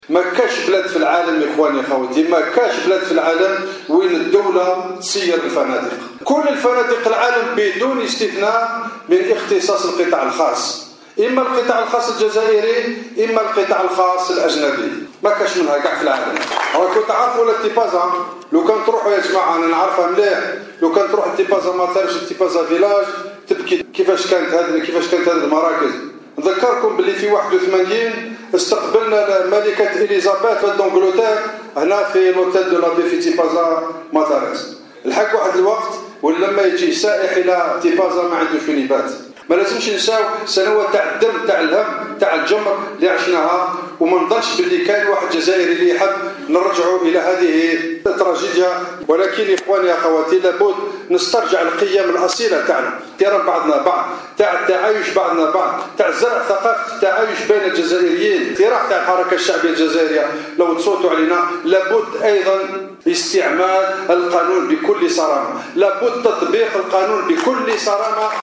ما كاش بلاد في العالم يا اخواني اخواتي، ما كاش بلاد في العالم وين الدولة تسير الفنادق. كل الفنادق العالم بدون استثناء من اختصاص القطاع الخاص، اما القطاع الخاص الجزائري اما القطاع الخاص الاجنبي، ما كاش منها كاع في العالم. راكم تعرفوا التيبازا، لو كان تروحوا يا جماعه انا نعرفها مليح، لو كان تروح التيبازا ماتارش التيبازا فيلاج تبكي كيفاش كانت هذه المراكز. نذكركم باللي في 81 استقبلنا الملكة إليزابيث دونغلتير هنا في لوتيل دو لابي في تيبازا ماتاريس. الحق واحد الوقت ولما يجي سائح إلى تيبازا ما عندوش فين يبات. ما لازمش نساو سنوات تاع الدم تاع الهم تاع الجمر اللي عشناها، وما نظنش باللي كان واحد جزائري اللي يحب نرجعوا الى هذه التراجيديا. ولكن اخواني اخواتي لابد نسترجع القيم الاصيله تاعنا، احترام بعضنا بعض، تاع التعايش بعضنا بعض، تاع زرع ثقافه التعايش بين الجزائريين، اقتراح تاع الحركه الشعبيه الجزائريه لو تصوتوا علينا. لابد ايضا استعمال القانون بكل صرامه، لابد تطبيق القانون بكل صرامه.